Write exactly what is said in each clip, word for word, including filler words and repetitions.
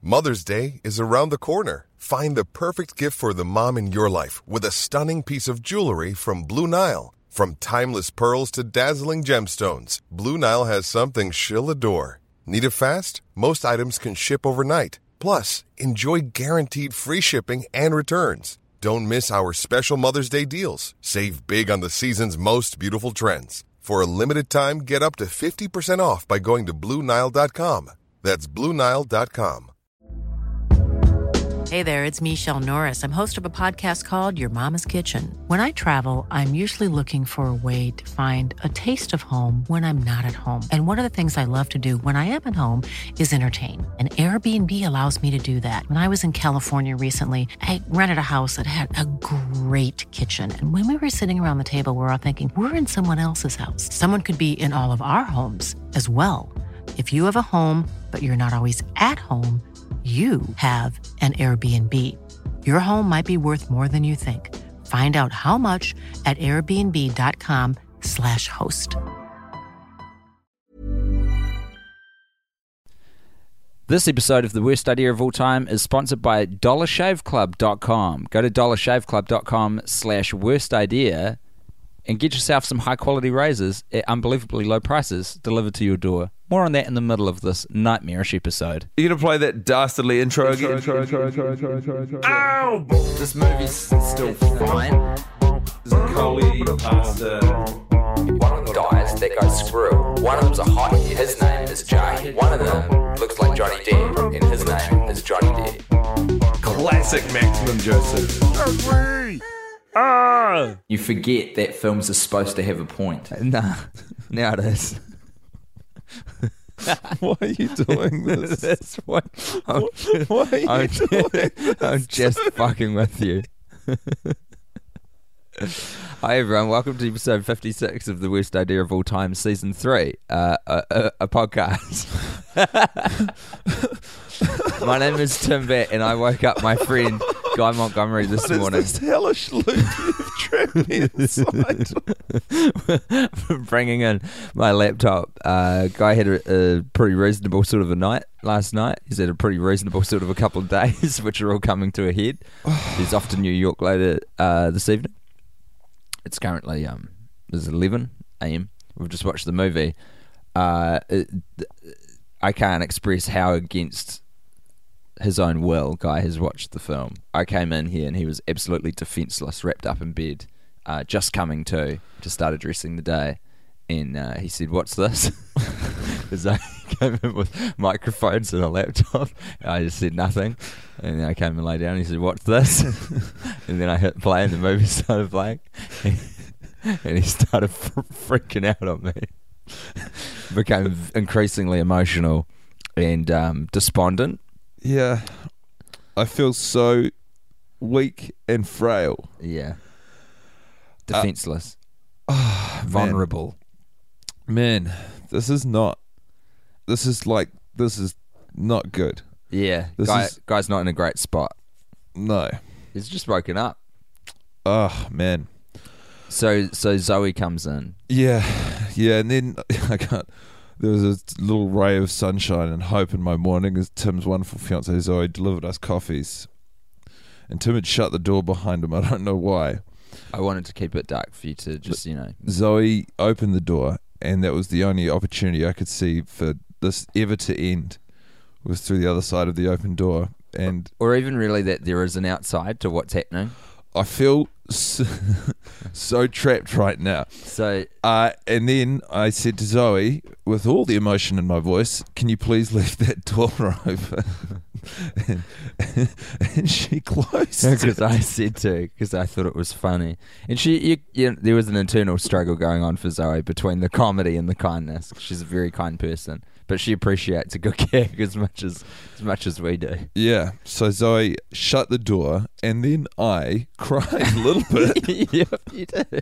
Mother's Day is around the corner. Find the perfect gift for the mom in your life with a stunning piece of jewelry from Blue Nile. From timeless pearls to dazzling gemstones, Blue Nile has something she'll adore. Need it fast? Most items can ship overnight. Plus, enjoy guaranteed free shipping and returns. Don't miss our special Mother's Day deals. Save big on the season's most beautiful trends. For a limited time, get up to fifty percent off by going to Blue Nile dot com. That's Blue Nile dot com. Hey there, it's Michelle Norris. I'm host of a podcast called Your Mama's Kitchen. When I travel, I'm usually looking for a way to find a taste of home when I'm not at home. And one of the things I love to do when I am at home is entertain. And Airbnb allows me to do that. When I was in California recently, I rented a house that had a great kitchen. And when we were sitting around the table, we were all thinking, we're in someone else's house. Someone could be in all of our homes as well. If you have a home, but you're not always at home, you have an Airbnb. Your home might be worth more than you think. Find out how much at airbnb.com slash host. This episode of The Worst Idea of All Time is sponsored by dollar shave club dot com. Go to dollar shave club dot com slash worst idea and get yourself some high-quality razors at unbelievably low prices delivered to your door. More on that in the middle of this nightmarish episode. You gonna play that dastardly intro again? Ow! This movie's still fine. Coley, pasta. One of them dies, that goes screw. One of them's a hottie, his name is Jay. One of them looks like Johnny Depp, and his name is Johnny Depp. Classic Maximum Joseph. Ah! You forget that films are supposed to have a point. Nah, now it is. Why are you doing this? That's what I'm, Why are you I'm, doing this? I'm just fucking with you. Hi everyone, welcome to episode fifty-six of The Worst Idea of All Time, season three, uh, a, a, a podcast. My name is Tim Batt, and I woke up my friend Guy Montgomery this what morning. Is this hellish loop you've trapped me inside? Bringing in my laptop. Uh, Guy had a, a pretty reasonable sort of a night last night. He's had a pretty reasonable sort of a couple of days, which are all coming to a head. He's off to New York later uh, this evening. It's currently um, it's eleven a.m. We've just watched the movie. Uh, it, I can't express how against his own will Guy has watched the film. I came in here and he was absolutely defenceless, wrapped up in bed, uh, just coming to to start addressing the day, and uh, he said, "What's this?" Because I came in with microphones and a laptop. I just said nothing, and then I came and lay down and he said, "What's this?" And then I hit play and the movie started playing, and he started fr- freaking out on me. Became increasingly emotional and um, despondent. Yeah, I feel so weak and frail. Yeah. Defenseless. Uh, oh, vulnerable. Man. man, this is not, this is like, this is not good. Yeah, this guy, is, guy's not in a great spot. No. He's just woken up. Oh, man. So so Zoe comes in. Yeah, yeah, and then I got, there was a little ray of sunshine and hope in my morning as Tim's wonderful fiancée Zoe delivered us coffees. And Tim had shut the door behind him. I don't know why. I wanted to keep it dark for you to just, you know. Zoe opened the door, and that was the only opportunity I could see for this ever to end, was through the other side of the open door. And or even really that there is an outside to what's happening. I feel so, so trapped right now. So, uh, and then I said to Zoe, with all the emotion in my voice, "Can you please leave that door open?" and, and she closed. Because I said to, because I thought it was funny, and she, you, you, there was an internal struggle going on for Zoe between the comedy and the kindness. She's a very kind person, but she appreciates a good gag as much as as much as we do. Yeah. So Zoe shut the door, and then I cried a little bit. Yep, you did.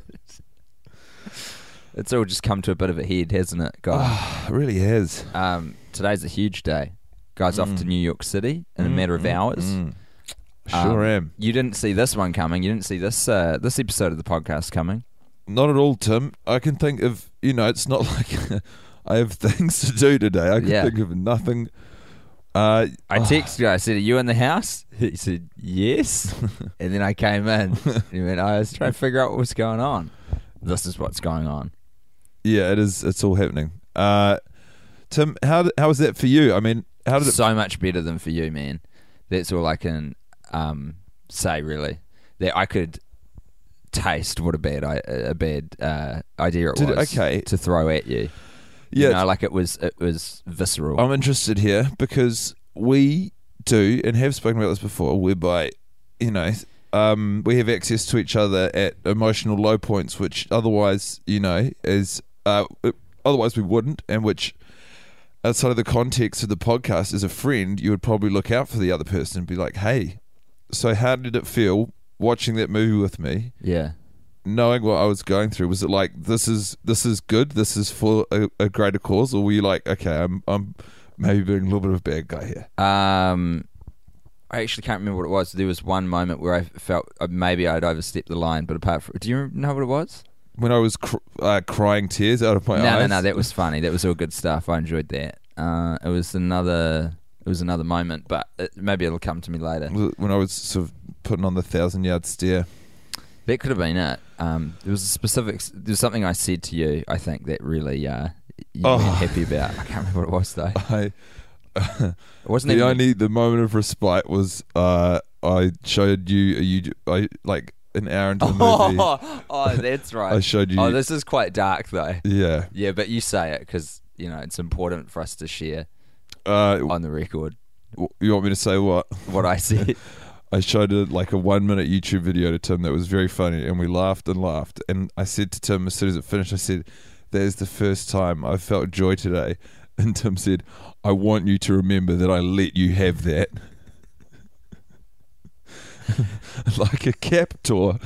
It's all just come to a bit of a head, hasn't it, guys? Oh, it really has. Um, today's a huge day. Guy's mm. off to New York City in mm, a matter of mm, hours. Mm. Sure um, am. You didn't see this one coming. You didn't see this uh, this episode of the podcast coming. Not at all, Tim. I can think of, you know, it's not like I have things to do today. I can yeah. think of nothing Uh, I texted you. I said, "Are you in the house?" He said, "Yes." And then I came in. And he went, "I was trying to figure out what was going on." This is what's going on. Yeah, it is. It's all happening. Uh, Tim, how how was that for you? I mean, how did it? So much better than for you, man. That's all I can um, say. Really, that I could taste what a bad I- a bad uh, idea it Did was it- okay. to throw at you. Yeah, You know, like it was it was visceral. I'm interested here because we do and have spoken about this before, whereby, you know, um, we have access to each other at emotional low points, which otherwise, you know, is uh, otherwise we wouldn't, and which outside of the context of the podcast, as a friend, you would probably look out for the other person and be like, "Hey, so how did it feel watching that movie with me?" Yeah. Knowing what I was going through, was it like this is this is good, this is for a, a greater cause, or were you like, okay, I'm I'm maybe being a little bit of a bad guy here? Um, I actually can't remember what it was. There was one moment where I felt uh, maybe I'd overstepped the line, but apart from, do you know what it was? When I was cr- uh, crying tears out of my No, eyes. no, no. That was funny. That was all good stuff. I enjoyed that. Uh, it was another. It was another moment, but it, maybe it'll come to me later. Was it when I was sort of putting on the thousand yard stare. That could have been it. Um, there was a specific. There was something I said to you. I think that really uh, you Oh. weren't happy about. I can't remember what it was though. I It wasn't the even. only the moment of respite was uh, I showed you you I like an hour into the movie. oh, oh, that's right. I showed you. Oh, this is quite dark though. yeah. Yeah, but you say it because you know it's important for us to share Uh, on the record w- you want me to say what? what I said. I showed a, like a one minute YouTube video to Tim that was very funny, and we laughed and laughed. And I said to Tim as soon as it finished, I said, "That is the first time I felt joy today." And Tim said, "I want you to remember that I let you have that." Like a captor.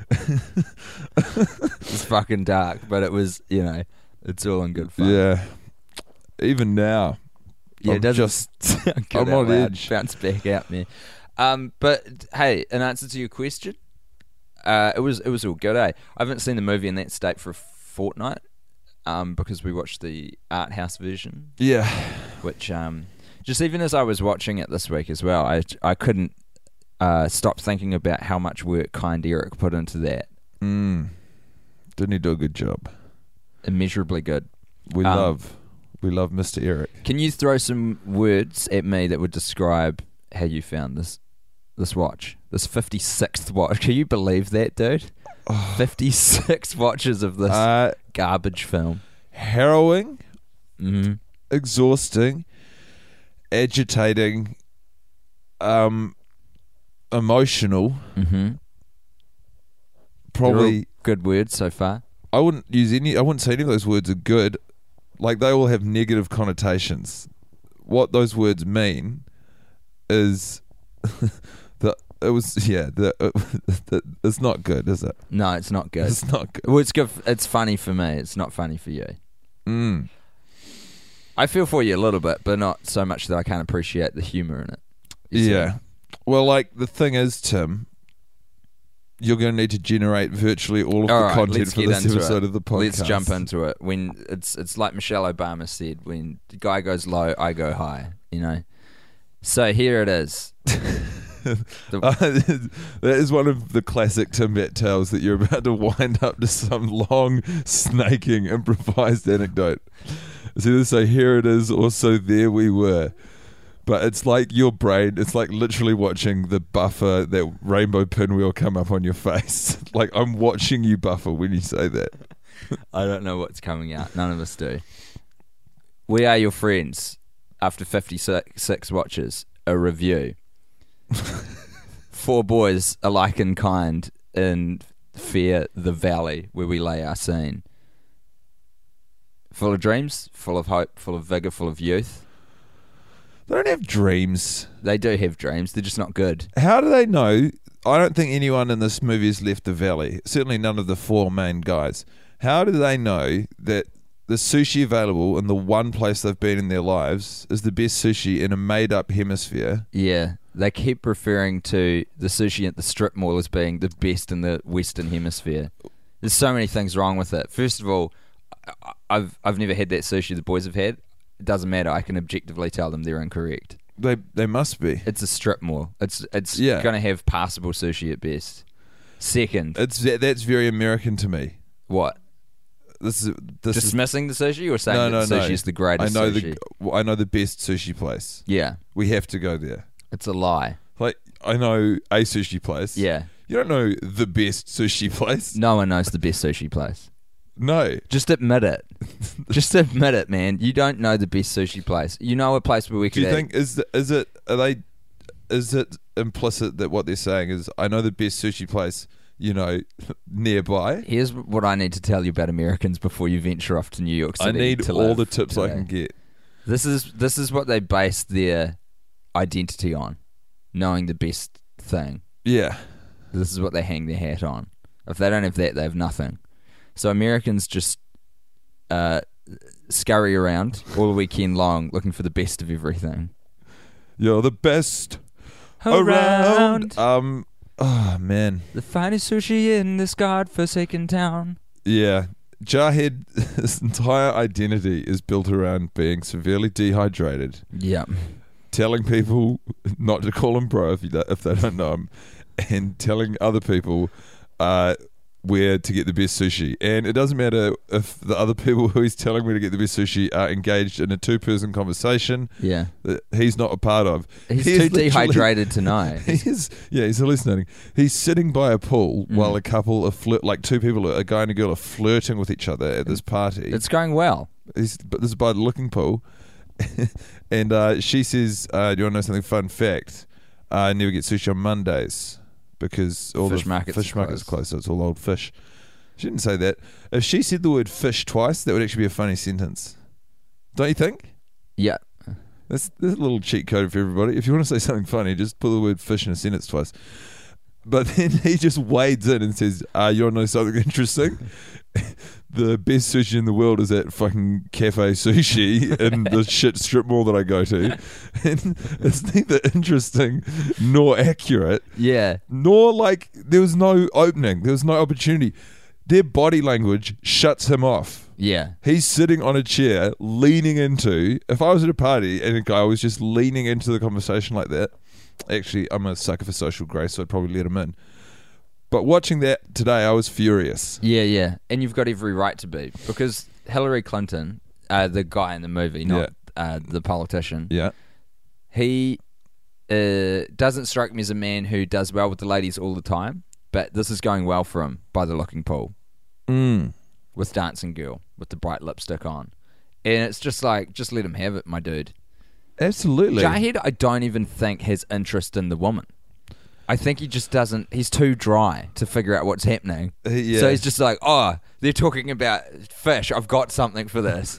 It's fucking dark, but it was, you know, it's all in good fun. Yeah. Even now. yeah. I'm It doesn't just- sound good I'm out on loud. edge. Bounce back out me. Um, but hey, in answer to your question, uh, it was it was all good. Eh? I haven't seen the movie in that state for a fortnight. Um, because we watched the art house version. Yeah. Which um, just even as I was watching it this week as well, I I couldn't uh, stop thinking about how much work Kind Eric put into that. Mm. Didn't he do a good job? Immeasurably good. We Um, love, we love Mister Eric. Can you throw some words at me that would describe how you found this this watch, this fifty-sixth watch? Can you believe that, dude? fifty-six watches of this Uh, garbage film. harrowing, Mm-hmm. exhausting, agitating, um, emotional. Mm-hmm. Probably, good words so far. I wouldn't use any. I wouldn't say any of those words are good. Like, they all have negative connotations. What those words mean is that it was yeah. The, the, it's not good, is it? No, it's not good. It's not good. Well, it's good. f- It's funny for me. It's not funny for you. Mm. I feel for you a little bit, but not so much that I can't appreciate the humour in it. You see? Yeah. Well, like, the thing is, Tim, you're going to need to generate virtually all of All the right, content let's for get this into episode it. of the podcast. Let's jump into it. When it's it's like Michelle Obama said, when the guy goes low, I go high. You know. So here it is. The- Uh, that is one of the classic Timbat tales that you're about to wind up to some long, snaking, improvised anecdote. It's either say, here it is, or so there we were. But it's like your brain, it's like literally watching the buffer, that rainbow pinwheel come up on your face. Like, I'm watching you buffer when you say that. I don't know what's coming out. None of us do. We are your friends. After fifty-six watches, a review. Four boys alike in kind in Fear the Valley, where we lay our scene. Full of dreams, full of hope, full of vigour, full of youth. They don't have dreams. They do have dreams, they're just not good. How do they know? I don't think anyone in this movie has left the valley. Certainly none of the four main guys. How do they know that the sushi available in the one place they've been in their lives is the best sushi in a made-up hemisphere? Yeah, they keep referring to the sushi at the strip mall as being the best in the Western Hemisphere. There's so many things wrong with it. First of all, I- I've I've never had that sushi the boys have had. It doesn't matter. I can objectively tell them they're incorrect. They they must be. It's a strip mall. It's it's Yeah. going to have passable sushi at best. Second, It's that's very American to me. what? This is this is Dismissing the sushi or saying no, that no, the sushi no. is the greatest I know sushi? the I know the best sushi place. Yeah, We have to go there. it's a lie. Like I know a sushi place. Yeah. You don't know the best sushi place. No one knows the best sushi place. No. Just admit it. Just admit it, man. You don't know the best sushi place. You know a place where we Do could you think is the, is it are they is it implicit that what they're saying is I know the best sushi place, you know, nearby? Here's what I need to tell you about Americans before you venture off to New York City. I need to all live the tips I today. can get. This is this is what they base their identity on, knowing the best thing. Yeah. This is what they hang their hat on. If they don't have that, they have nothing. So Americans just uh, scurry around all weekend long looking for the best of everything. You're the best Around. around. Um oh man. The finest sushi in this godforsaken town. Yeah. Jarhead, his entire identity is built around being severely dehydrated, Yeah. telling people not to call him bro if, you don't, if they don't know him, and telling other people uh, where to get the best sushi. And it doesn't matter if the other people who he's telling me to get the best sushi are engaged in a two-person conversation Yeah. that he's not a part of. He's He is too literally- dehydrated to know. He's yeah, he's hallucinating. He's sitting by a pool Mm. while a couple of flirt, like two people, a guy and a girl, are flirting with each other at this party. It's going well. He's, but this is by the looking pool, and uh, she says, uh, "Do you want to know something? Fun fact: uh, I never get sushi on Mondays because all Fish the markets fish are markets closed. closed, so it's all old fish." She didn't say that. If she said the word fish twice, that would actually be a funny sentence, don't you think? Yeah. That's, that's a little cheat code for everybody. If you want to say something funny, just put the word fish in a sentence twice. But then he just wades in and says, uh, you want to know something interesting? The best sushi in the world is at fucking Cafe Sushi in the shit strip mall that I go to. And it's neither interesting nor accurate, Yeah. nor like there was no opening. There was no opportunity. Their body language shuts him off. Yeah. He's sitting on a chair, leaning into. If I was at a party and a guy was just leaning into the conversation like that, actually, I'm a sucker for social grace, so I'd probably let him in. But watching that today, I was furious. Yeah, yeah. And you've got every right to be. Because Hillary Clinton, uh, the guy in the movie, not uh, the politician, Yeah, he uh, doesn't strike me as a man who does well with the ladies all the time. But this is going well for him by the looking pool. mm. With Dancing Girl, with the bright lipstick on. And it's just like, just let him have it, my dude. Absolutely. Jarhead, I don't even think has interest in the woman. I think he just doesn't, he's too dry to figure out what's happening. Uh, yeah. So he's just like, oh, they're talking about fish. I've got something for this.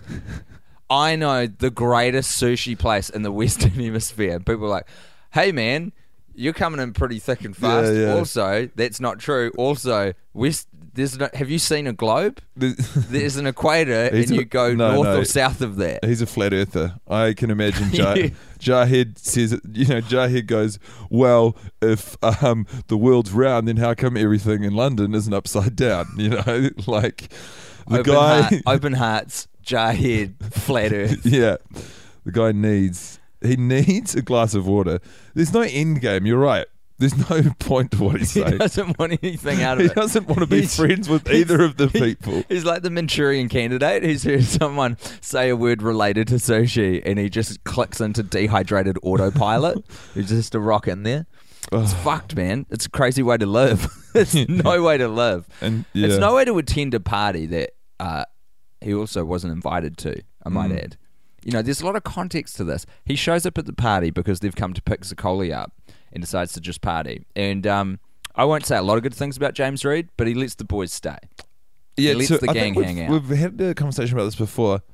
I know the greatest sushi place in the Western Hemisphere. And people are like, hey, man, you're coming in pretty thick and fast. Yeah, yeah. Also, that's not true. Also, West, there's no, have you seen a globe? There's an equator, He's and a- you go no, north no. or south of that. He's a flat earther. I can imagine Jar- Yeah. Jarhead says, you know, Jarhead goes, well, if um, the world's round, then how come everything in London isn't upside down? You know, like the Open, guy. heart, open hearts, Jarhead, flat earth. Yeah, the guy needs he needs a glass of water. There's no end game. You're right. There's no point to what he's He saying. doesn't want anything out of He it. doesn't want to be He's- friends with he's- either of the he- people. He's like the Manchurian Candidate. He's heard someone say a word related to sushi, and he just clicks into dehydrated autopilot. He's just a rock in there. It's fucked, man. It's a crazy way to live. It's no way to live. And yeah, It's no way to attend a party that uh, he also wasn't invited to, I might Mm. add. You know, there's a lot of context to this. He shows up at the party because they've come to pick Zaccoli up and decides to just party. And um, I won't say a lot of good things about James Reed, but he lets the boys stay. yeah. he lets so the I gang think hang we've, out. We've had a conversation about this before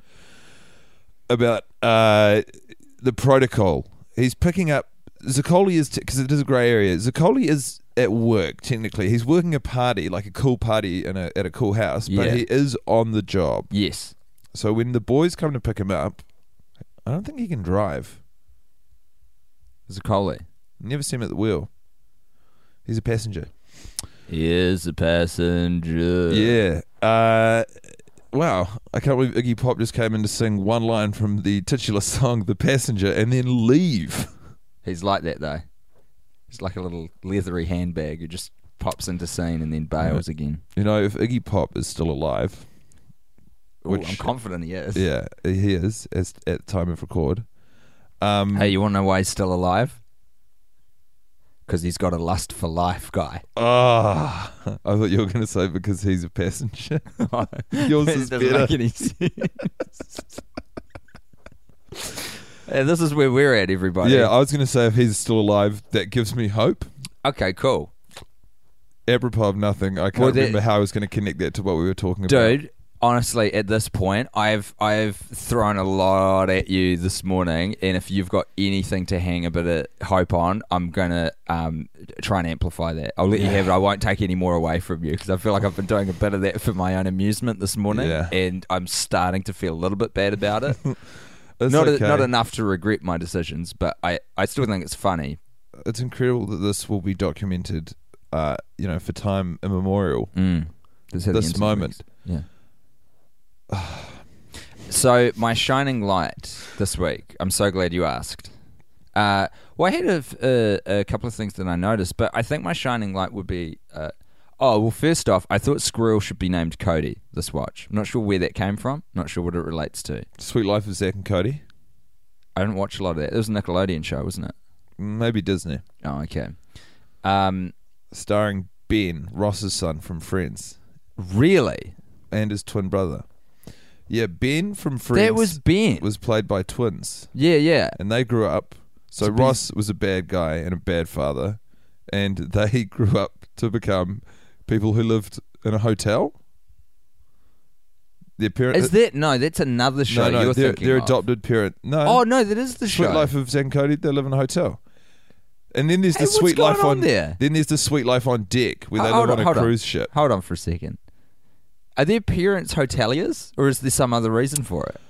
about uh, the protocol. He's picking up Zaccoli is because it is a grey area. Zaccoli is at work technically. He's working a party, like a cool party in a at a cool house, but Yeah. he is on the job. Yes. So when the boys come to pick him up, I don't think he can drive. Zaccoli. Never see him at the wheel. He's a passenger. He is a passenger. Yeah. Uh, wow. I can't believe Iggy Pop just came in to sing one line from the titular song, The Passenger, and then leave. He's like that though. He's like a little leathery handbag who just pops into scene and then bails Yeah. again. You know, if Iggy Pop is still alive, Ooh, Which- I'm confident he is. yeah, he is as at the time of record. Um, Hey, you want to know why he's still alive? Because he's got a lust for life, guy. ah, I thought you were going to say because he's a passenger. Yours It is doesn't better. make any sense. And this is where we're at, everybody. Yeah, I was going to say if he's still alive, that gives me hope. Okay, cool. Apropos of nothing, I can't Well, that- remember how I was going to connect that to what we were talking about. Dude, honestly, at this point, I've I've thrown a lot at you this morning, and if you've got anything to hang a bit of hope on, I'm gonna um, try and amplify that. I'll let you have it. I won't take any more away from you because I feel like I've been doing a bit of that for my own amusement this morning, Yeah. and I'm starting to feel a little bit bad about it. It's not okay. a, not enough to regret my decisions, but I, I still think it's funny. It's incredible that this will be documented, uh, you know, for time immemorial. Mm. This, how the This internet moment. works. Yeah. So my shining light this week. I'm so glad you asked. Uh, well, I had a, a, a couple of things that I noticed, but I think my shining light would be. Uh, oh well, first off, I thought Squirrel should be named Cody. This watch. I'm not sure where that came from. Not sure what it relates to. Sweet Life of Zack and Cody. I didn't watch a lot of that. It was a Nickelodeon show, wasn't it? Maybe Disney. Oh, okay. Um, Starring Ben, Ross's son from Friends, really? and his twin brother. Yeah, Ben from Friends That was Ben. was played by twins, yeah, yeah. and they grew up. So So Ben's- Ross was a bad guy and a bad father, and they grew up to become people who lived in a hotel. Their parent Is that no? That's another show no, no, you're their, thinking their of. adopted parent. No, Oh no, that is the Sweet show. Life of Zack and Cody. They live in a hotel. And then there's Hey, the what's Sweet going Life on on there? Then there's the Sweet Life on Deck, where they Hold live on, on a hold on. cruise ship. Hold on for a second. Are their parents hoteliers, or is there some other reason for it?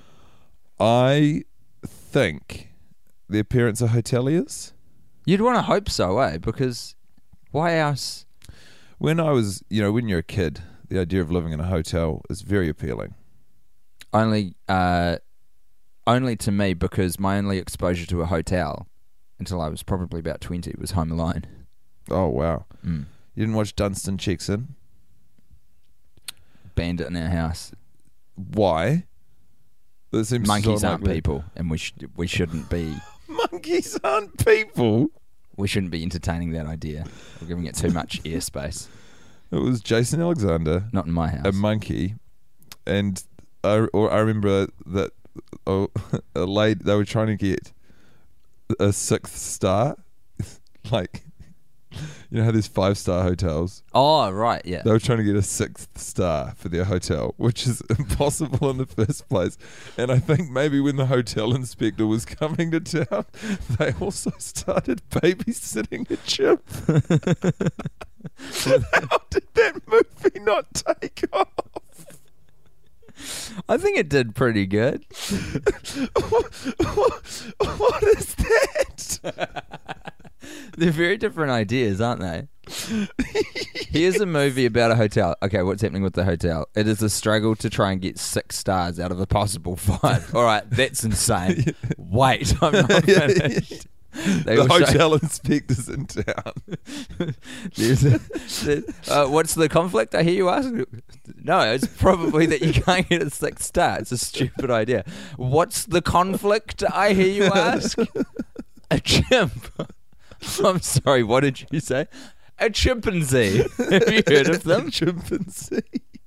I think their parents are hoteliers. You'd want to hope so, eh? Because why else? When I was, you know, when you're a kid, the idea of living in a hotel is very appealing. Only, uh, only to me, because my only exposure to a hotel until I was probably about twenty was Home Alone. Oh wow! Mm. You didn't watch Dunstan Checks In? Bandit in our house. Why? That seems so Monkeys aren't unlikely. people, and we sh- we shouldn't be Monkeys aren't people. we shouldn't be entertaining that idea. We're giving it too much airspace. It was Jason Alexander, Not in my house. a monkey, and I or I remember that oh, a lady they were trying to get a sixth star, like you know how there's five star hotels. oh right, yeah. They were trying to get a sixth star for their hotel, which is impossible in the first place. And I think maybe when the hotel inspector was coming to town, they also started babysitting a chimp. How did that movie not take off? I think it did pretty good. What is that? They're very different ideas, aren't they? Here's a movie about a hotel. Okay, what's happening with the hotel? It is a struggle to try and get six stars out of a possible five. All right, that's insane. Wait, I'm not finished. They The will show- hotel inspector's in town. There's a- the- uh, what's the conflict? I hear you ask. No, it's probably that you can't get a six star. It's a stupid idea. What's the conflict? I hear you ask. A chimp. I'm sorry. What did you say? A chimpanzee. Have you heard of them? Chimpanzee.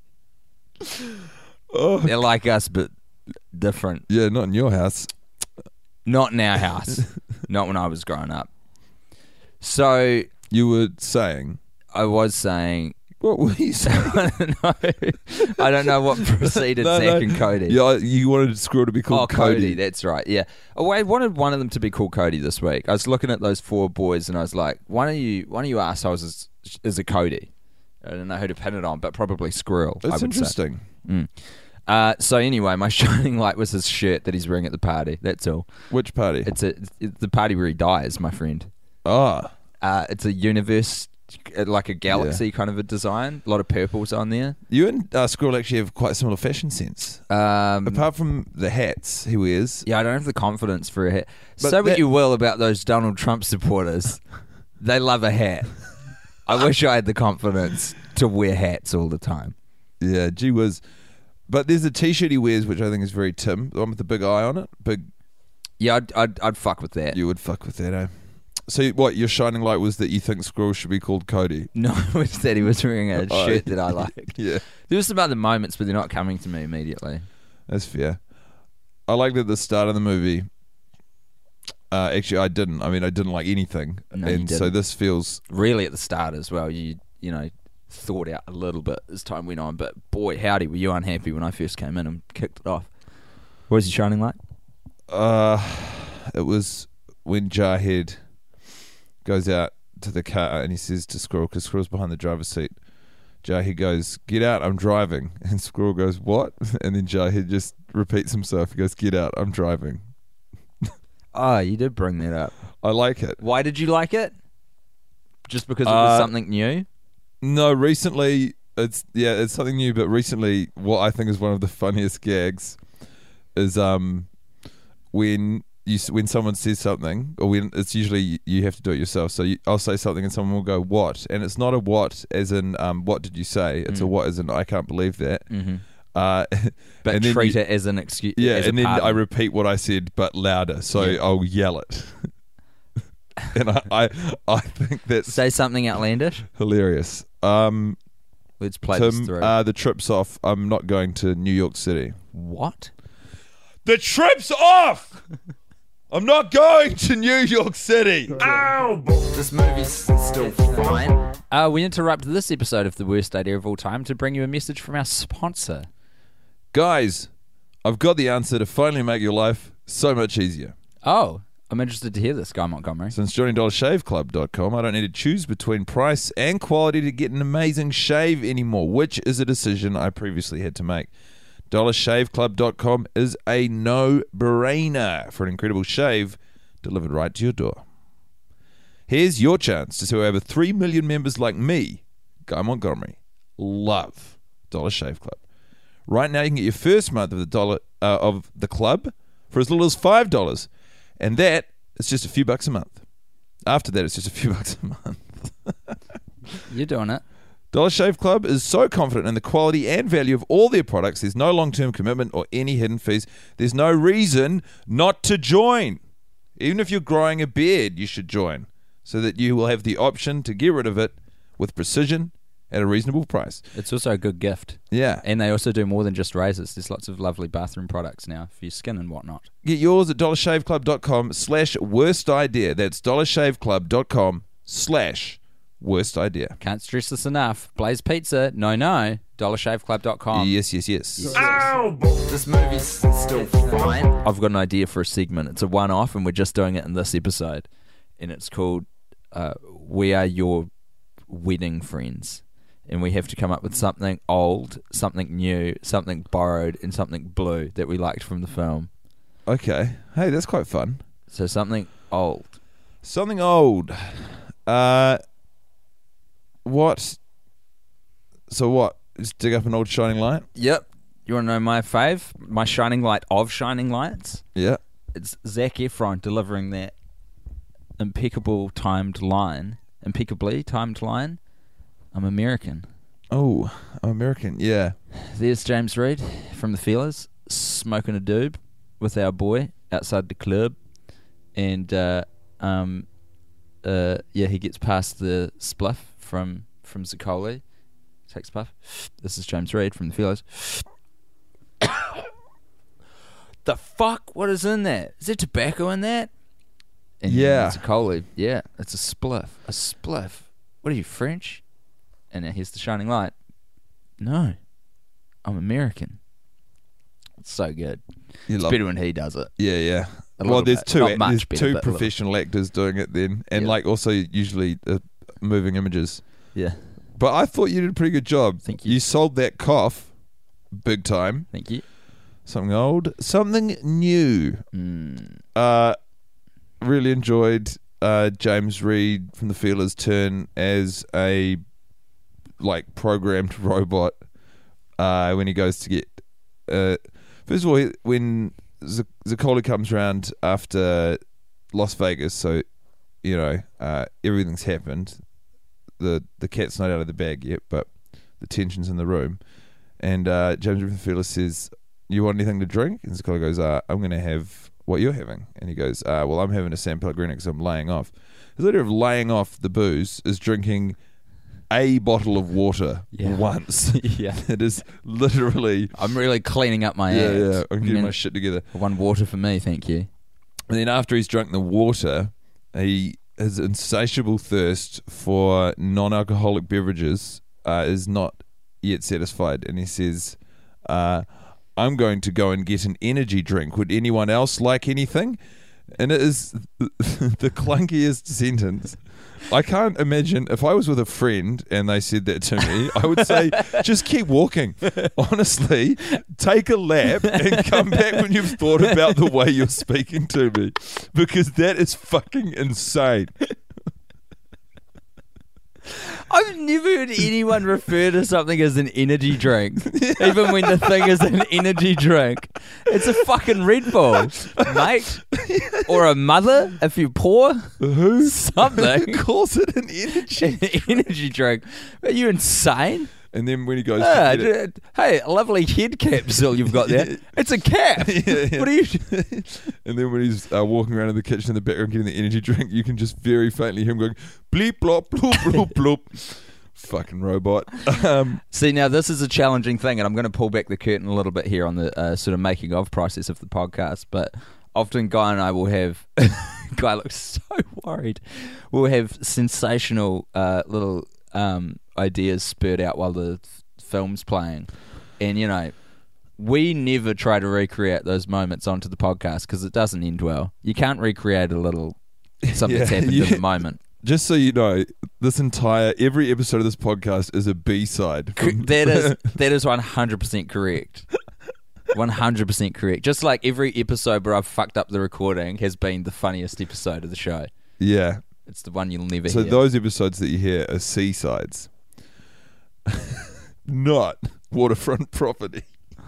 Oh, They're like us, but different. yeah, not in your house. Not in our house. Not when I was growing up. So You were saying. I was saying. What were you saying? I don't know. I don't know what preceded No, Zach no. and Cody. Yeah, you wanted Squirrel to be called Oh, Cody. Cody. That's right. Yeah. Oh, I wanted one of them to be called Cody this week. I was looking at those four boys, and I was like, one of you, one of you assholes is, is a Cody. I don't know who to pin it on, but probably Squirrel. I That's would say. interesting. Mm. Uh, so anyway, my shining light was his shirt that he's wearing at the party. That's all. Which party? It's a it's the party where he dies, my friend. Ah, Uh, it's a universe like a galaxy yeah. kind of a design. A lot of purples on there. You and uh, Squirrel actually have quite similar fashion sense. Um, Apart from the hats he wears. Yeah, I don't have the confidence for a hat. But Say what that- you will about those Donald Trump supporters. They love a hat. I wish I had the confidence to wear hats all the time. Yeah, gee whiz. But there's a t-shirt he wears, which I think is very Tim. The one with the big eye on it. Big. Yeah, I'd, I'd, I'd fuck with that. You would fuck with that, eh? So what, your shining light was that you think Squirrel should be called Cody? No, it was that he was wearing a Oh, shirt that I liked. Yeah. There were some other moments, but they're not coming to me immediately. That's fair. I liked at the start of the movie. Uh, actually, I didn't. I mean, I didn't like anything. No, you and so didn't. this feels... Really at the start as well, you you know, thought out a little bit as time went on. But boy, howdy, were you unhappy when I first came in and kicked it off. What was your shining light? Uh, it was when Jarhead goes out to the car and he says to Squirrel, because Squirrel's behind the driver's seat, Jarhead goes, "Get out, I'm driving." And Squirrel goes, "What?" And then Jarhead just repeats himself. He goes, "Get out, I'm driving." Oh, you did bring that up. I like it. Why did you like it? Just because it was Uh, something new? No, recently, it's yeah, it's something new, but recently what I think is one of the funniest gags is um when you s- when someone says something, or when it's usually you have to do it yourself. So you, I'll say something and someone will go, "What?" And it's not a what as in um what did you say? It's Mm. a what as in I can't believe that. Mm-hmm. Uh, But and then treat you- it as an excuse. Yeah, as a and then pardon. I repeat what I said, but louder, so Yeah. I'll yell it. And I, I, I think that's Say something outlandish. hilarious. Um, Let's play this Tim, through. uh, the trip's off. I'm not going to New York City. What? The trip's off! I'm not going to New York City. This movie's still fine. Uh, we interrupt this episode of The Worst Idea of All Time to bring you a message from our sponsor. Guys, I've got the answer to finally make your life so much easier. Oh, I'm interested to hear this, Guy Montgomery. Since joining dollar shave club dot com, I don't need to choose between price and quality to get an amazing shave anymore, which is a decision I previously had to make. dollar shave club dot com is a no-brainer for an incredible shave delivered right to your door. Here's your chance to see why over three million members like me, Guy Montgomery, love Dollar Shave Club. Right now, you can get your first month of the dollar uh, of the club for as little as five dollars. And that is just a few bucks a month. After that, it's just a few bucks a month. You're doing it. Dollar Shave Club is so confident in the quality and value of all their products. There's no long-term commitment or any hidden fees. There's no reason not to join. Even if you're growing a beard, you should join, so that you will have the option to get rid of it with precision at a reasonable price. It's also a good gift. Yeah. And they also do more than just razors. There's lots of lovely bathroom products now for your skin and whatnot. Get yours at dollar shave club dot com slash worst idea. That's dollar shave club dot com slash worst idea. Can't stress this enough. Blaze Pizza, no, no. dollar shave club dot com. Yes, yes, yes. This movie's still fine. I've got an idea for a segment. It's a one-off, and we're just doing it in this episode. And it's called uh, We Are Your Wedding Friends. And we have to come up with something old, something new, something borrowed, and something blue that we liked from the film. Okay. Hey, that's quite fun. So something old. Something old. Uh, what? So what? Just dig up an old shining light? Yep. You want to know my fave? My shining light of shining lights? Yeah. It's Zac Efron delivering that impeccable timed line, impeccably timed line. I'm American. Oh, I'm American. Yeah. There's James Reid from the Feelers smoking a doob with our boy outside the club, and uh, um, uh, yeah, he gets past the spliff from from Zicoli. Takes a puff. This is James Reid from the Feelers. The fuck? What is in that? Is there tobacco in that? And Yeah. Zicoli. Yeah, it's a spliff. A spliff. What are you, French? And now here's the shining light. No, I'm American. It's so good. You It's love better when he does it. Yeah, yeah. A Well, little there's bit. two, Not act- much there's better, two but a little. professional actors doing it then, and Yeah. like also usually uh, moving images. Yeah. But I thought you did a pretty good job. Thank you. You sold that cough big time. Thank you. Something old, something new. Mm. Uh, really enjoyed uh, James Reed from the Feelers turn as a like programmed robot uh, when he goes to get. Uh, first of all, he- when Z- Zicoli comes around after Las Vegas, so you know uh, everything's happened. the The cat's not out of the bag yet, but the tension's in the room. And uh, James Reed from the Feelers says, "You want anything to drink?" And Zicoli goes, uh, "I'm going to have what you're having." And he goes, uh, "Well, I'm having a San Pellegrino because I'm laying off." The idea of laying off the booze is drinking a bottle of water Yeah. once. Yeah. It is literally. I'm really cleaning up my Yeah, act. yeah. I'm getting gonna- my shit together. One water for me, thank you. And then after he's drunk the water, he his insatiable thirst for non-alcoholic beverages uh, is not yet satisfied, and he says, uh, "I'm going to go and get an energy drink. Would anyone else like anything?" And it is the clunkiest sentence. I can't imagine if I was with a friend and they said that to me, I would say, just keep walking. Honestly, take a lap and come back when you've thought about the way you're speaking to me, because that is fucking insane. I've never heard anyone refer to something as an energy drink, even when the thing is an energy drink. It's a fucking Red Bull, mate, or a mother if you're poor. Who Something calls it an energy? an energy drink. Are you insane? And then when he goes, Ah, to get it, d- hey, a lovely head capsule you've got there. It's a cap. Yeah, yeah. What are you? and then when he's uh, walking around in the kitchen in the background getting the energy drink, you can just very faintly hear him going, bleep, blop, bloop, bloop, bloop. Fucking robot. Um, See, now this is a challenging thing, and I'm going to pull back the curtain a little bit here on the uh, sort of making of process of the podcast. But often, Guy and I will have. Guy looks so worried. We'll have sensational uh, little um, ideas spurred out while the f- film's playing, and you know, we never try to recreate those moments onto the podcast because it doesn't end well. You can't recreate a little something that's Yeah, happened yeah. in the moment. just so you know, this entire, every episode of this podcast is a B-side. Cor- from- that is that is one hundred percent correct. one hundred percent correct. Just like every episode where I've fucked up the recording has been the funniest episode of the show. Yeah. It's the one you'll never So hear. those episodes that you hear are C-sides. Not waterfront property.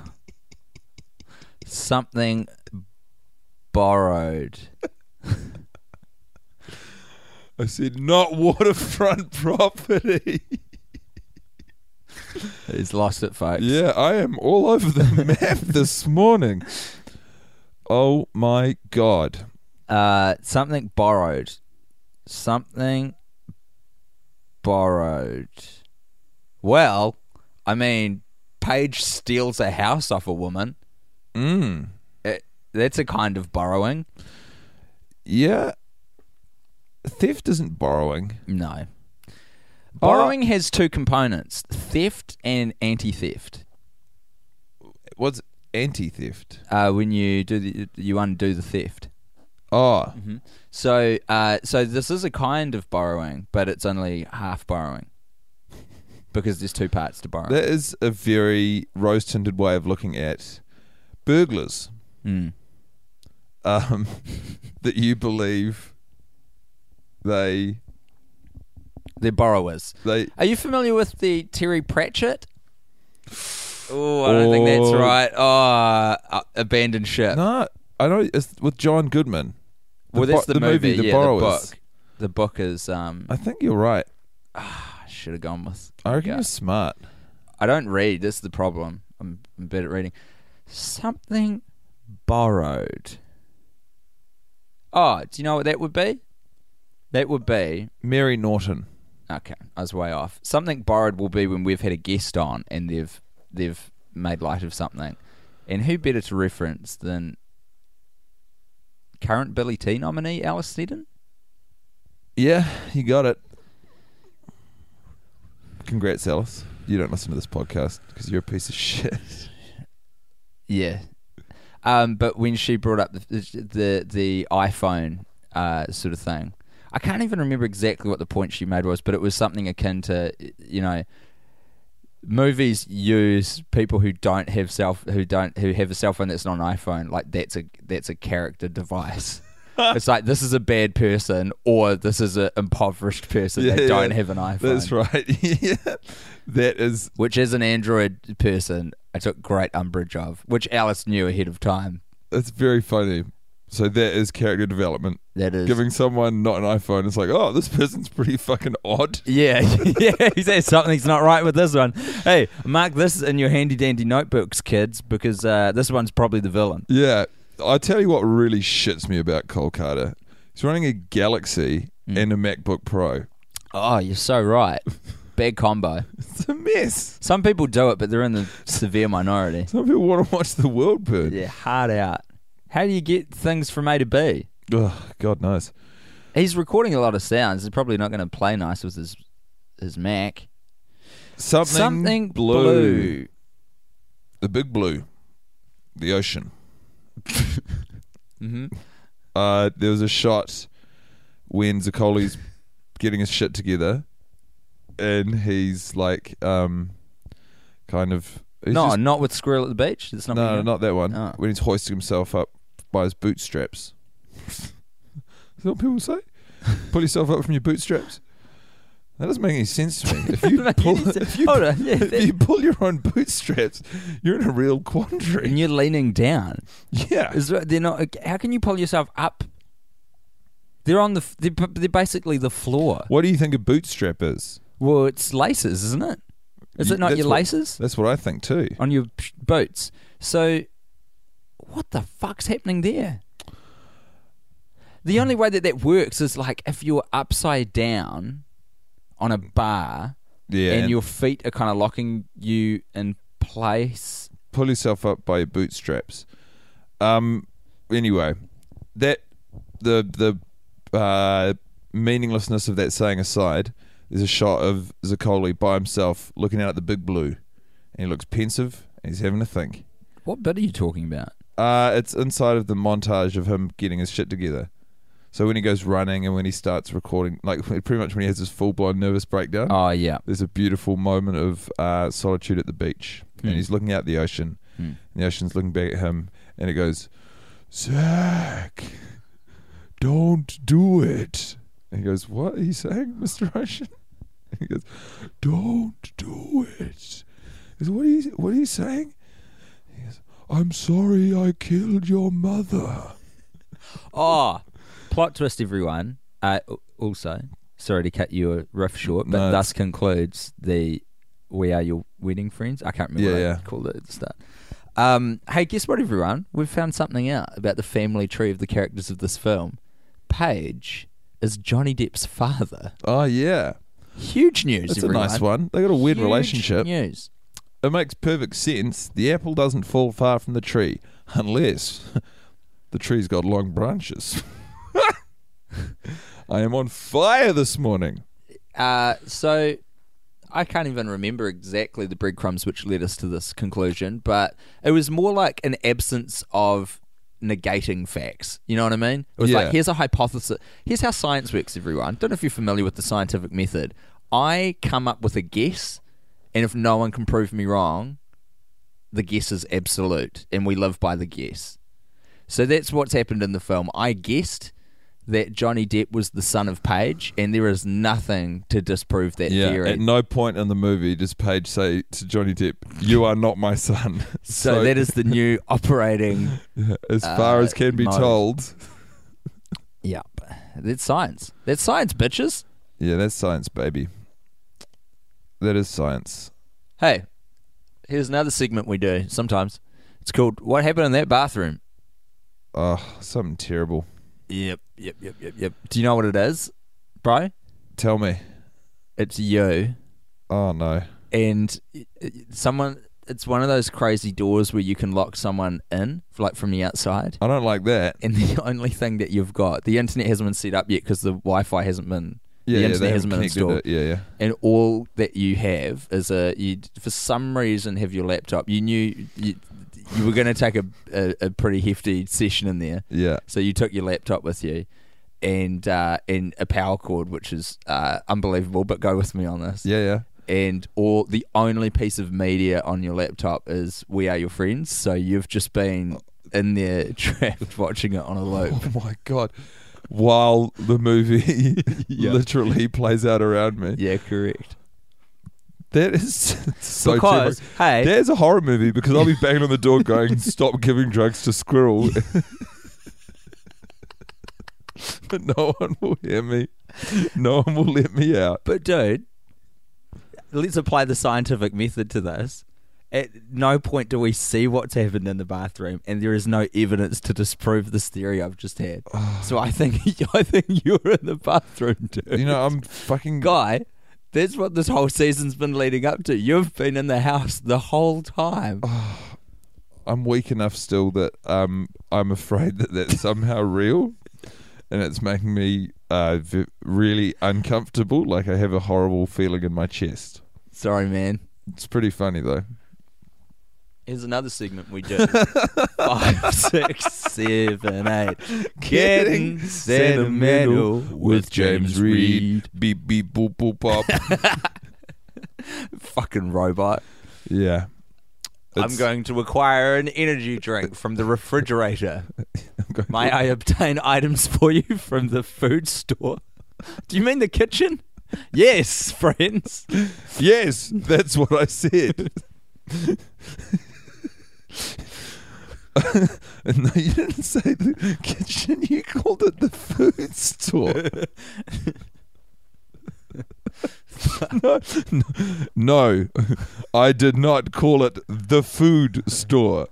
Something borrowed. I said not waterfront property. He's lost it, folks. Yeah, I am all over the map this morning. Oh my God. Uh, something borrowed. Something borrowed. Well, I mean, Paige steals a house off a woman. Mm. It, that's a kind of borrowing. Yeah. Theft isn't borrowing. No. Borrowing has two components: theft and anti-theft. What's anti-theft? Uh, when you do the, you undo the theft. Oh. Mm-hmm. So, uh, so this is a kind of borrowing, but it's only half borrowing because there's two parts to borrow. That is a very rose-tinted way of looking at burglars. Mm. Um, that you believe they They're borrowers. they Are you familiar with the Terry Pratchett? Oh, I don't think that's Oh. right. Oh, uh, abandoned ship. no, I know it's with John Goodman. The well, that's bo- the, movie. The yeah, Borrowers. the book. The book is. Um, I think you're right. I should have gone with. I reckon yeah. you're smart. I don't read. That's the problem. I'm, I'm bad at reading. Something borrowed. Oh, do you know what that would be? That would be. Mary Norton. Okay, I was way off. Something borrowed will be when we've had a guest on and they've they've made light of something. And who better to reference than current Billy T nominee Alice Steedon? Yeah, you got it. Congrats, Alice. You don't listen to this podcast because you're a piece of shit. Yeah. Um, but when she brought up the the, the iPhone uh, sort of thing, I can't even remember exactly what the point she made was, but it was something akin to, you know, movies use people who don't have self who don't who have a cell phone that's not an iPhone, like that's a that's a character device. It's like, this is a bad person, or this is an impoverished person Yeah, that don't yeah. have an iPhone. That's right. yeah. That is. Which, as an Android person, I took great umbrage of, which Alice knew ahead of time. That's very funny. So that is character development. That is. Giving someone not an iPhone, it's like, oh, this person's pretty fucking odd. Yeah, yeah, he says something's not right with this one. Hey, mark this in your handy dandy notebooks, kids, because uh, this one's probably the villain. Yeah. I tell you what really shits me about Cole Carter. He's running a Galaxy Mm. and a MacBook Pro. Oh, you're so right. Bad combo. It's a mess. Some people do it, but they're in the severe minority. Some people want to watch the world burn. Yeah, hard out. How do you get things from A to B? Oh, God knows. He's recording a lot of sounds. He's probably not going to play nice with his his Mac. Something, Something blue. blue. The big blue. The ocean. Mm-hmm. Uh, there was a shot when Zaccoli's getting his shit together, and he's like, um, kind of. He's No, just- not with Squirrel at the Beach. It's not. no, not that one. Oh. When he's hoisting himself up by his bootstraps. Is that what people say? Pull yourself up from your bootstraps. That doesn't make any sense to me. If you pull, if you, Hold on, yeah, if that- you pull your own bootstraps, you're in a real quandary. and you're leaning down. Yeah. Is there- they're not. How can you pull yourself up? They're on the. f- They're, p- they're basically the floor. What do you think a bootstrap is? Well, it's laces, isn't it? Is You- it not that's your what- laces That's what I think too. on your p- boots? So, what the fuck's happening there? The only way that that works is like if you're upside down on a bar Yeah. and your feet are kind of locking you in place. pull yourself up by your bootstraps. Um. Anyway, that the the uh, meaninglessness of that saying aside, there's a shot of Zaccoli by himself looking out at the big blue, and he looks pensive and he's having a think. What bit are you talking about? Uh, it's inside of the montage of him getting his shit together. So when he goes running and when he starts recording, like pretty much when he has his full-blown nervous breakdown, Oh, yeah. there's a beautiful moment of uh, solitude at the beach. Hmm. And he's looking out at the ocean. Hmm. And the ocean's looking back at him. And it goes, Zach, don't do it. And he goes, what are you saying, Mister Ocean? And he goes, don't do it. He goes, what are you, what are you saying? He goes, I'm sorry I killed your mother. Oh, plot twist, everyone. Uh, al- also, sorry to cut your riff short, but No, thus concludes the We Are Your Wedding Friends. I can't remember Yeah, what I yeah. called it at the start. Um, hey, guess what, everyone? We've found something out about the family tree of the characters of this film. Paige is Johnny Depp's father. Oh, yeah. Huge news, That's everyone. a nice one. They got a weird Huge relationship. news. It makes perfect sense. The apple doesn't fall far from the tree unless the tree's got long branches. I am on fire this morning. Uh, so I can't even remember exactly the breadcrumbs which led us to this conclusion, but it was more like an absence of negating facts. You know what I mean? It was Yeah. like, here's a hypothesis. Here's how science works, everyone. Don't know if you're familiar with the scientific method. I come up with a guess, and if no one can prove me wrong, the guess is absolute, and we live by the guess. So that's what's happened in the film. I guessed that Johnny Depp was the son of Paige, and there is nothing to disprove that Yeah. theory. At no point in the movie does Paige say to Johnny Depp, "You are not my son." so, that is the new operating. as far uh, as can be motive. told. Yep, that's science. That's science, bitches. Yeah, that's science, baby. That is science. Hey, here's another segment we do sometimes. It's called "What Happened in That Bathroom." Oh, something terrible. Yep, yep, yep, yep, yep. Do you know what it is, bro? Tell me. It's you Oh no. and it- it- someone. It's one of those crazy doors where you can lock someone in, like from the outside. I don't like that. And the only thing that you've got, the internet hasn't been set up yet because the Wi-Fi hasn't been, Yeah, the yeah, internet they hasn't been haven't installed. connected it. Yeah, yeah. And all that you have is a, you for some reason have your laptop. You knew you, you were going to take a, a, a pretty hefty session in there. Yeah. So you took your laptop with you and uh, and a power cord, which is uh, unbelievable, but go with me on this. Yeah, yeah. And all the only piece of media on your laptop is We Are Your Friends. So you've just been in there trapped watching it on a loop. Oh my God. While the movie Yeah. literally plays out around me. Yeah, correct. That is so Because, terrifying. hey, There's a horror movie because I'll be banging on the door going, stop giving drugs to Squirrel. But no one will hear me. No one will let me out. but dude, let's apply the scientific method to this. At no point do we see what's happened in the bathroom, and there is no evidence to disprove this theory I've just had. So I think I think you're in the bathroom, dude. You know, I'm fucking... Guy, that's what this whole season's been leading up to. You've been in the house the whole time. I'm weak enough still that um, I'm afraid that that's somehow real, and it's making me uh, v- really uncomfortable. Like I have a horrible feeling in my chest. Sorry, man. It's pretty funny though. Here's another segment we do. Five, six, seven, eight. Getting sentimental with James Reed. Beep beep boop boop pop. Fucking robot. Yeah. I'm It's- going to acquire an energy drink from the refrigerator. I'm going May to- I obtain items for you from the food store? Do you mean the kitchen? Yes, friends. Yes, that's what I said. No, you didn't say the kitchen. You called it the food store. no, no, no, I did not call it the food store.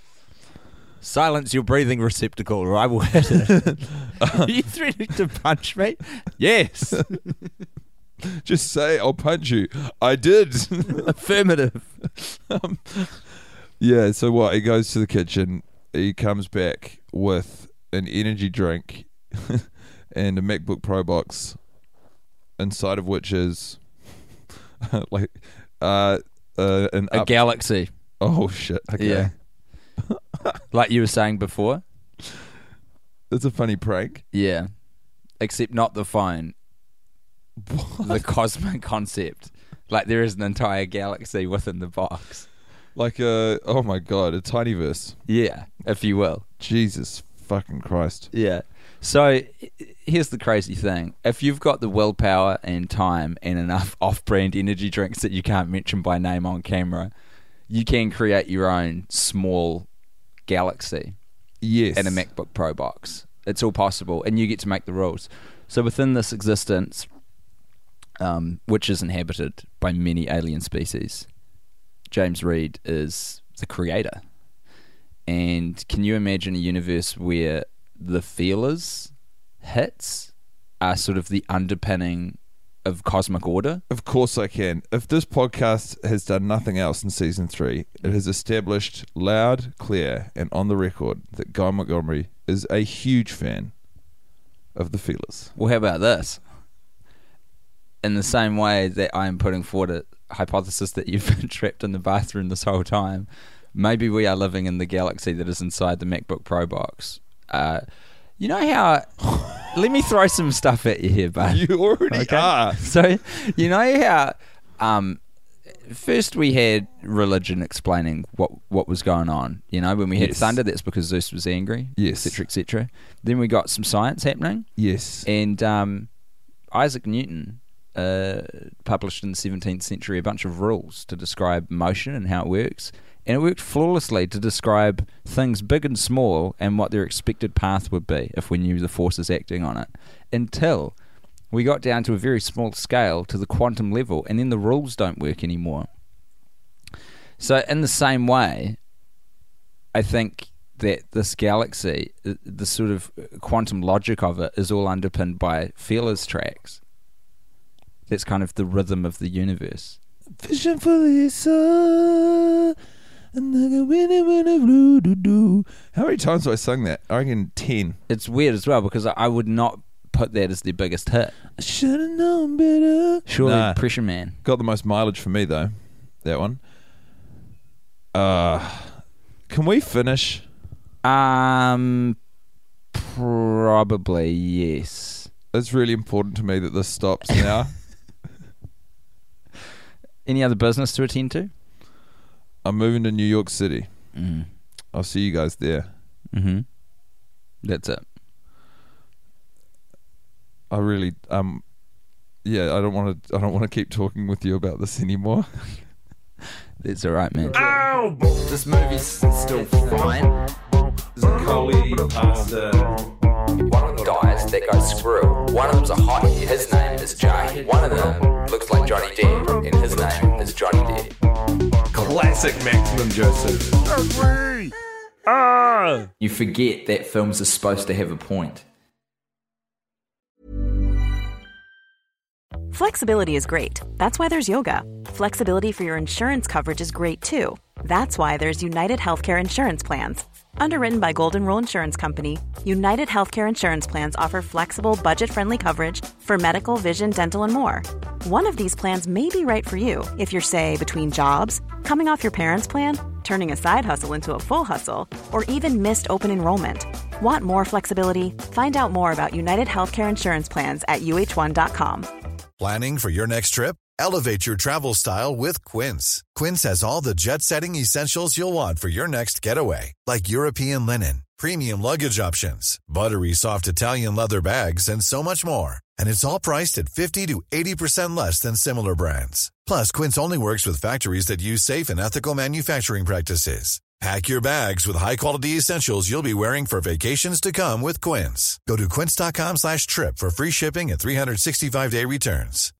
Silence your breathing receptacle or I will hit it. Are you threatening to punch me? Yes. Just say I'll punch you. I did. Affirmative. um, yeah, so what? He goes to the kitchen. He comes back with an energy drink and a MacBook Pro box, inside of which is like uh, uh, an A up- galaxy. Oh shit! Okay. Yeah. Like you were saying before? It's a funny prank. Yeah. Except not the phone. The cosmic concept. Like there is an entire galaxy within the box. Like a oh my god, a tinyverse. Yeah, if you will. Jesus fucking Christ. Yeah. So i- here's the crazy thing. If you've got the willpower and time and enough off-brand energy drinks that you can't mention by name on camera, you can create your own small galaxy Yes. in a MacBook Pro box. It's all possible, and you get to make the rules. So within this existence, um, which is inhabited by many alien species, James Reed is the creator. And can you imagine a universe where the feelers hits are sort of the underpinning of cosmic order? Of course I can. If this podcast has done nothing else in season three, it has established loud, clear, and on the record that Guy Montgomery is a huge fan of the Feelers. Well, how about this? In the same way that I am putting forward a hypothesis that you've been trapped in the bathroom this whole time, maybe we are living in the galaxy that is inside the MacBook Pro box. Uh, you know how... Let me throw some stuff at you here, bud. You already Okay. are. So, you know how... Um, first we had religion explaining what what was going on. You know, when we had Yes. thunder, that's because Zeus was angry, Yes. et cetera, et cetera. Then we got some science happening. Yes. And um, Isaac Newton uh, published in the seventeenth century a bunch of rules to describe motion and how it works. And it worked flawlessly to describe things big and small and what their expected path would be if we knew the forces acting on it. Until we got down to a very small scale to the quantum level, and then the rules don't work anymore. So in the same way, I think that this galaxy, the sort of quantum logic of it, is all underpinned by feelers tracks. That's kind of the rhythm of the universe. Vision for Lisa. And I go winnie winnie blue doo doo. How many times have I sung that? I reckon ten. It's weird as well because I I would not put that as their biggest hit. I should have known better. Surely Nah. Pressure Man. Got the most mileage for me though. That one. Uh can we finish? Um, probably yes. It's really important to me that this stops now. Any other business to attend to? I'm moving to New York City. Mm. I'll see you guys there. Mm-hmm. That's it. I really, um, yeah, I don't want to. I don't want to keep talking with you about this anymore. That's all right, man. Ow! This movie's still fine. Coley, pasta. One of them dies, that goes screw. One of them's a hottie, his name is Jay. One of them looks like Johnny Depp, and his name is Johnny Depp. Classic Maximum Joseph. Agree! Ah! You forget that films are supposed to have a point. Flexibility is great. That's why there's yoga. Flexibility for your insurance coverage is great too. That's why there's United Healthcare Insurance Plans. Underwritten by Golden Rule Insurance Company, United Healthcare Insurance Plans offer flexible, budget-friendly coverage for medical, vision, dental, and more. One of these plans may be right for you if you're, say, between jobs, coming off your parents' plan, turning a side hustle into a full hustle, or even missed open enrollment. Want more flexibility? Find out more about United Healthcare Insurance Plans at U H one dot com. Planning for your next trip? Elevate your travel style with Quince. Quince has all the jet-setting essentials you'll want for your next getaway, like European linen, premium luggage options, buttery soft Italian leather bags, and so much more. And it's all priced at fifty to eighty percent less than similar brands. Plus, Quince only works with factories that use safe and ethical manufacturing practices. Pack your bags with high-quality essentials you'll be wearing for vacations to come with Quince. Go to quince.com slash trip for free shipping and three sixty-five day returns.